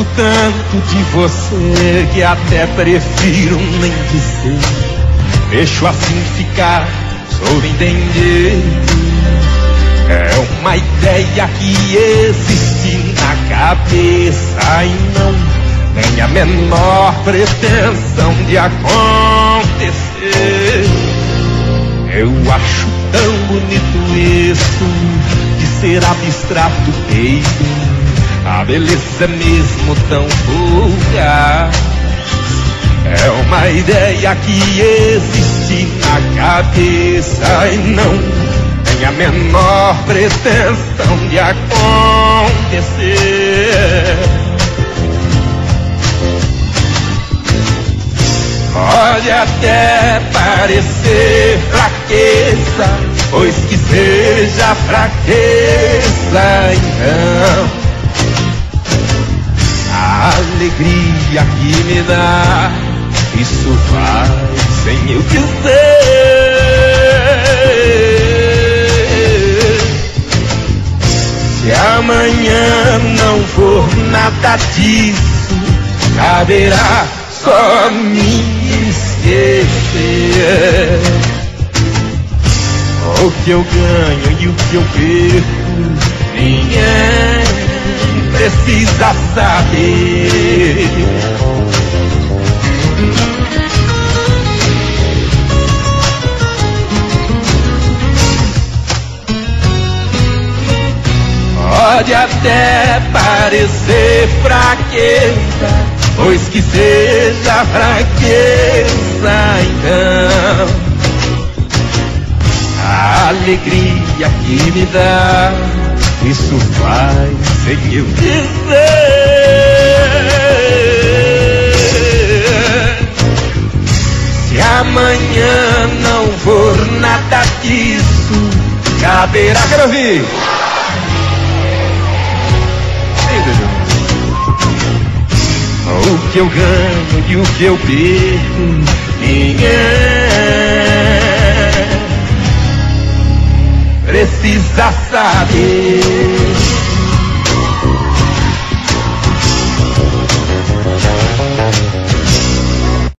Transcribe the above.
Gosto tanto de você que até prefiro nem dizer. Deixo assim ficar, soube entender. É uma ideia que existe na cabeça e não tem a menor pretensão de acontecer. Eu acho tão bonito isso de ser abstrato feito. A beleza é mesmo tão vulgar. É uma ideia que existe na cabeça e não tem a menor pretensão de acontecer. Pode até parecer fraqueza, pois que seja fraqueza então. A alegria que me dá, isso vai sem eu dizer. Se amanhã não for nada disso, caberá só me esquecer. O que eu ganho e o que eu perco, ninguém precisa saber. Pode até parecer fraqueza, pois que seja fraqueza então. A alegria que me dá, isso vai sem eu dizer. Se amanhã não for nada disso, caberá. Quero ouvir. O que eu ganho e o que eu perco, ninguém precisa saber.